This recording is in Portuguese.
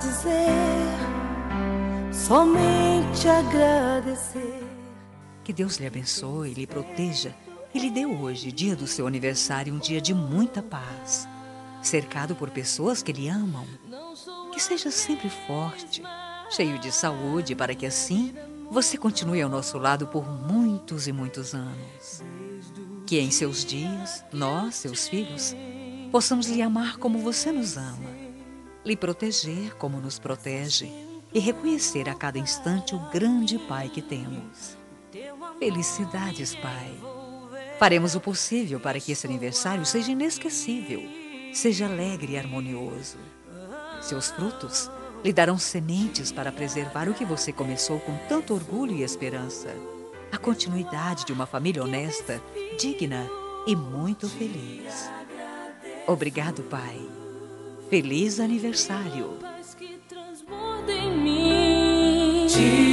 dizer, somente agradecer. Que Deus lhe abençoe, lhe proteja e lhe dê hoje, dia do seu aniversário, um dia de muita paz, cercado por pessoas que lhe amam. Que seja sempre forte, cheio de saúde, para que assim você continue ao nosso lado por muitos e muitos anos. Que em seus dias, nós, seus filhos, possamos lhe amar como você nos ama, lhe proteger como nos protege e reconhecer a cada instante o grande Pai que temos. Felicidades, Pai. Faremos o possível para que esse aniversário seja inesquecível, seja alegre e harmonioso. Seus frutos lhe darão sementes para preservar o que você começou com tanto orgulho e esperança. A continuidade de uma família honesta, digna e muito feliz. Obrigado, Pai. Feliz aniversário. Que transborda em mim.